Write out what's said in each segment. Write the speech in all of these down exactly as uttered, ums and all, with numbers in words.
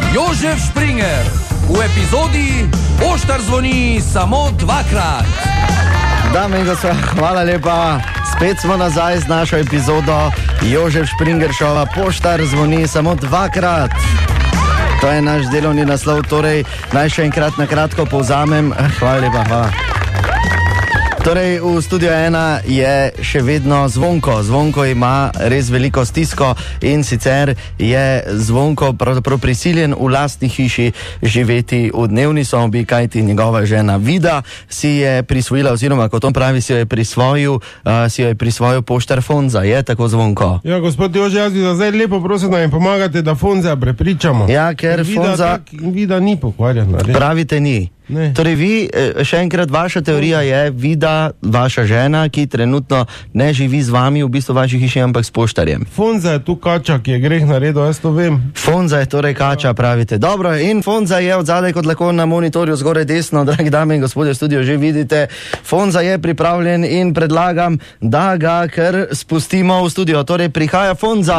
Jožef Špringer v epizodi Poštar zvoni samo dvakrat. Dame in gospodje, hvala lepa. Spet smo nazaj z našo epizodo Jožef Špringer šova Poštar zvoni samo dvakrat. To je naš delovni naslov, torej naj še enkrat na kratko povzamem. Hvala lepa, hvala. Torej, v studiu ena je še vedno Zvonko. Zvonko ima res veliko stisko in sicer je Zvonko pravzaprav prisiljen v lastni hiši živeti v dnevni sobi, kajti njegova žena Vida si je prisvojila, oziroma kot on pravi, si jo je prisvojil, uh, si jo je prisvojil poštar Fonza. Je tako, Zvonko? Ja, gospod Jože, jaz bi da zdaj lepo prosim, da mi pomagate, da Fonza prepričamo. Ja, ker Fonza... Vida ni pokvarjena. Pravite ni. Ne. Torej vi, še enkrat, vaša teorija je Vida, vaša žena, ki trenutno ne živi z vami v bistvu vaši hiši, ampak s poštarjem. Fonza je tu kača, ki je greh naredil, jaz to vem. Fonza je torej kača, pravite. Dobro, in Fonza je odzadaj, kot lahko na monitorju zgoraj desno, dragi dame in gospodje v studiu že vidite. Fonza je pripravljen in predlagam, da ga kar spustimo v studio. Torej prihaja Fonza.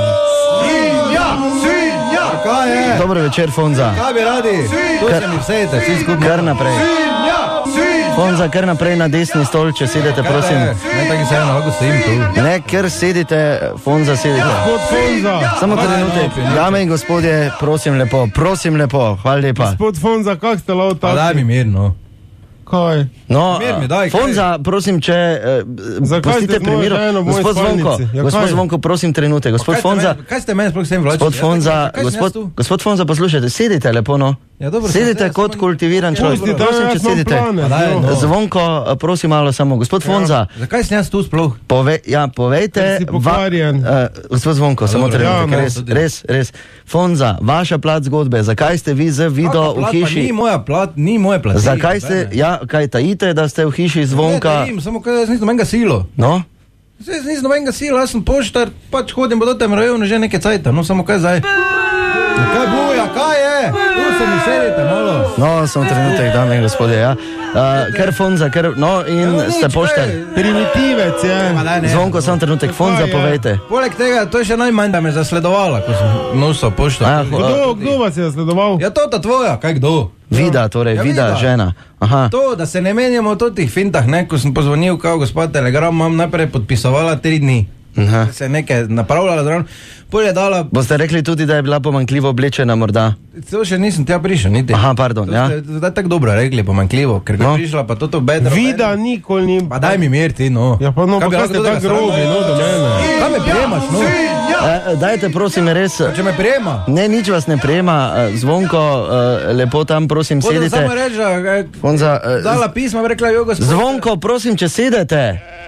Svinja, svinja, kaj je? Dobro večer, Fonza. Kaj bi radi? Tu se mi vsejete, vsi skupaj. Kar naprej. Svinja, svinja. Fonza, kar naprej na desni stol, če sedete, prosim. Ne, tako se eno, lahko stojim tu. Ne, ker sedite, Fonza, sedite. Gospod Fonza. Samo trenutek. Dame in gospodje, prosim lepo, prosim lepo, hvala lepa. Gospod Fonza, kak ste lao Pa daj taki? mi mir, no. Kaj? No, Mir mi daj, kaj? Fonza, prosim, če uh, Zakaj pustite ste z pri mojo miru. ženo v moji Gospod Zvonko, spalnici? Ja, gospod kaj? Zvonko, prosim trenutek. Gospod Kaj ste Fonza, meni- Kaj ste meni sploh sem vlačili? gospod Fonza, gospod, gospod Fonza, poslušajte, sedite lepo, no. Ja, dobro, sedite sem- kot sem- kultiviran človek. Pusti, Prosim, če jaz imam sedite. plane. Pa daj, jo. no. Zvonko, prosim malo samo. Gospod Fonza, Zakaj sem jaz tu sploh? pove, ja, povejte... Ker si pokvarjen. Va, uh, gospod Zvonko, samo dobro, trenutek, ja, no, res, tudi. res, res. Fonza, vaša plat zgodbe, zakaj ste vi z Vido v Kaka plat, pa hiši? Ni moja plat, ni moje plati. Zakaj ste, ja, kaj tajite, da ste v hiši Zvonka? Ne, tajim, samo kaj, jaz nisem nobenega silo. No? Jaz nisem nobenega sila, jaz sem poštar, pač hodim po tem rajonu že nekaj cajta, no samo kaj zdaj. No, kaj buja, kaj je? Tu se mi sedite malo. No, samo trenutek, dame in gospodje, ja. Uh, ker Fonza, ker, no, in Ja, nič, ste poštar. kaj? Primitivec je. Ma daj, ne. Zvonko, samo trenutek, Ja, Fonza, kaj je? povejte. Poleg tega, to je še najmanj, da me je zasledovala, ko sem nosil pošto. A, Kdo, kdo vas je zasledoval? Ja, to ta tvoja, kaj kdo? Vida, torej, Ja, Vida, Vida. žena. Aha. To, da se ne menjamo v totih fintah, ne, ko sem pozvonil, kao gospod Telegram, imam najprej podpisovala tri dni. Aha. Se je nekaj napravljala zraven, pol je dala, Boste rekli tudi, da je bila pomanjkljivo oblečena morda? to še nisem tja prišel, niti. Aha, pardon, To ja. ste zdaj tako dobro rekli, pomanjkljivo, ker No. no. prišla pa toto bedro. Vida nikoli ni... Pa daj mi mir ti, no. Ja, pa no, pa bi kaj lahko ste drugega tako grobi, srama? no, do mene. Kaj me prijemaš, no? E, dajte, prosim, res... Če me prijema. Ne, nič vas ne prejema, eh, Zvonko, eh, lepo tam, prosim, Potem sedite. samo reči, da eh, Fonza, eh, dala pisma, bi rekla, jo gospod. Zvonko, prosim, če sedete.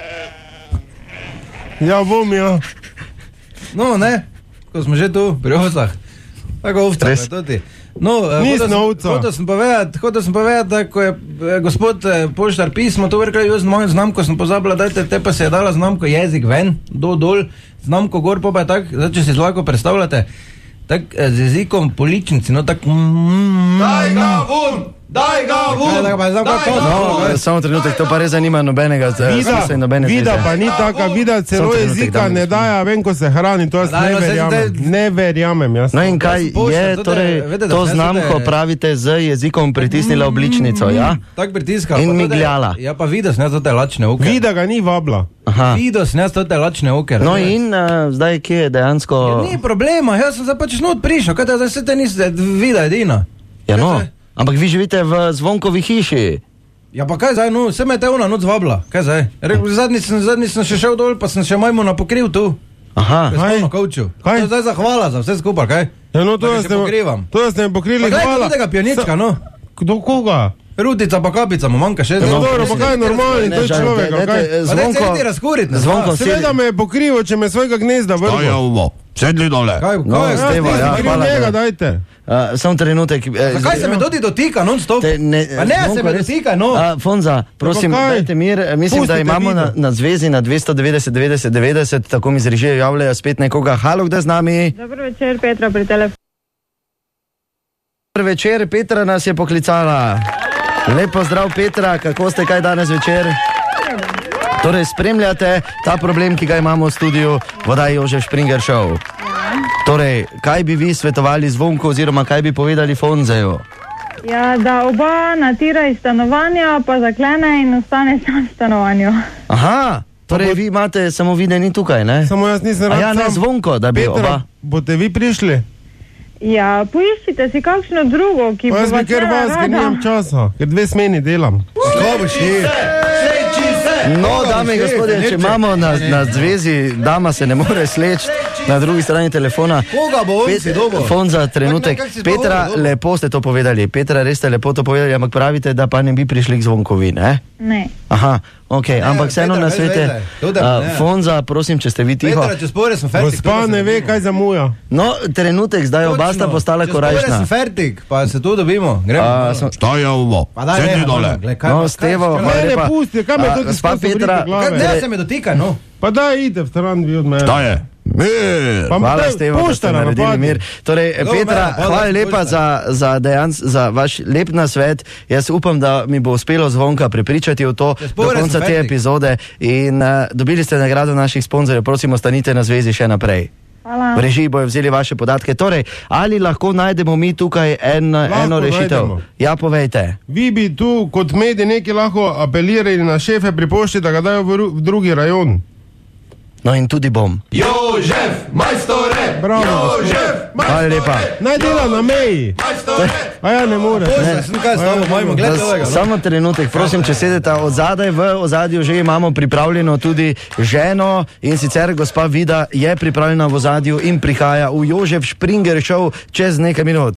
Ja, bom, ja. No, ne, ko smo že tu, pri ovcah. Tako ovca, Res? pa tudi. No, eh, Nisem hotel sem- ovca. Hotel sem povedati, hotel sem povedati, da ko je eh, gospod eh, poštar pismo, to bi rekla, jaz mojo znamko sem pozabila, dajte, te pa se je dala znamko jezik ven, do dol, znamko gor, pa pa je tak, zdaj če si lahko predstavljate, tak eh, z jezikom po ličnici, no tak... Mm, Daj ga vun, daj ga vun. Kaj, da ga pa znam daj kako ga to- No, kaj? eh, samo trenutek, to pa res zanima nobenega. eh, Vida, smisla in nobene vida zveze. pa ni taka, vida celo Samo trenutek, jezika dame in ne gospodje. daja, vem, ko se hrani, to jaz Daj, ne no, saj verjamem. zdaj- Ne verjamem, jaz. No in kaj Ja, sem poštar, je, to torej, te- vedete, to da sem znamko te- pravite z jezikom pritisnila obličnico, ja? Tak pritiskal. In pa tudi- migljala. Ja, pa videl sem jaz te lačne oke. Vida ga ni vabla. Aha. Videl sem jaz te lačne oke. No razumeš? in uh, zdaj, kje je dejansko... Ja, ni problema, jaz sem zdaj pač not prišel, kaj da zdaj se te niste vida edina. Ja, no, Kaj zdaj? ampak vi živite v Zvonkovi hiši. Ja pa kaj zdaj, no, se me te ona noč zvabila, kaj zdaj? Rekel, zadnji sem, zadnji sem še šel dol, pa sem še majmuna pokril tu. Aha. Kaj? Na kavču. Kaj? To je zdaj zahvala za vse skupaj, kaj? Ja, no, to Da da se ste, pokrivam. to da ste mi pokrili, Pa gledaj, hvala. tega pionička, no. Kdo koga? Rutica pa kapica mu manjka še. Ja, zdaj. dobro, pa kaj je normalni, to je žal, človek, dajte, kaj? eh, Pa daj se Zvonko, ti razkurit, ne? Zvonko, Pa, Seveda me je pokrival, če me svojega gnezda vrgo. uvo, sedli dole. Kaj, No, kaj, Stevo, kaj, ja, kaj, hvala, njega da- dajte. Uh, samo trenutek. eh, Zakaj se me tudi dotika, non stop? Te ne, Pa ne, se Zvonko, me res- dotika, no. A, Fonza, prosim, kaj? dajte mir. eh, Mislim, Pustite da imamo na, video. na zvezi na dvesto devetdeset devetdeset devetdeset, tako mi z režije javljajo spet nekoga. Halo, kdo je z nami? Dobro večer, Petra pri telefonu. Dober večer, Petra nas je poklicala. Lepo zdrav, Petra, kako ste, kaj danes večer? Torej, spremljate ta problem, ki ga imamo v studiu, voda Jožef Špringer Show. Torej, kaj bi vi svetovali Zvonku oziroma kaj bi povedali Fonzeju? Ja, da oba natira iz stanovanja, pa zaklene in ostane sam v stanovanju. Aha, torej vi imate samo videni tukaj, ne? Samo jaz nisem A rad ja, ne sam. Zvonko, da bi Petra, oba... boste vi prišli? Ja, poiščite si kakšno drugo, ki Pa bo jaz bi vas ker vas, ker nimam časa, ker dve smeni delam. Ko boš šel? No, dame in gospodje, če imamo na, na zvezi, dama se ne more sleči na drugi strani telefona. Koga bo on si dobo? Fon za trenutek. Kako si Petra, dobo? lepo ste to povedali. Petra, res ste lepo to povedali, ampak pravite, da pa ne bi prišli k Zvonkovi, ne? Ne. Aha, ok, ampak vseeno Petra, na kaj svete. zveze? Tudi, Uh, ne. Fonza, prosim, če ste vi tiho. Petra, če spore sem fertik. Gospa ne ve, kaj zamuja. No, trenutek, zdaj oba sta postala Če spore korajšna. sem fertik, pa se tu dobimo. Gremo. A, sem- Šta je ovo? Pa daj, Sedi ne, dole. glej, kaj No, pa- Stevo, kaj- hvala Ne, ne, lepa. pusti, kaj me A, to gospa diskusija Petra, brite glave? Kaj, ne, se me dotika, no. Pa da, ide v stran vi od mene. Šta je? Mir. Pa Hvala, daj, Stevo, da ste poštara naredili napadi. mir. Torej, Dobro, Petra, mene, hvala, hvala lepa poštara. za, za, dejans, za vaš lep nasvet. Jaz upam, da mi bo uspelo Zvonka prepričati v to Jaz do spore konca sem te fertik. epizode. In uh, dobili ste nagrado naših sponzorjev, prosim, ostanite na zvezi še naprej. Hvala. V režiji bojo vzeli vaše podatke. Torej, ali lahko najdemo mi tukaj en, eno rešitev? najdemo. Ja, povejte. Vi bi tu kot medij nekaj lahko apelirali na šefe pri pošti, da ga dajo v, ru- v drugi rajon. No in tudi bom. Jožef, majstore! Bravo, gospod. Hvala lepa. Naj dela na meji. A ja, ne more. Poštara, sem kaj s tabo, mojmo, gledaj ovega. no. Samo trenutek, prosim, če sedete od zadaj, v ozadju že imamo pripravljeno tudi ženo in sicer gospa Vida je pripravljena v ozadju in prihaja v Jožef Springer Show čez nekaj minut.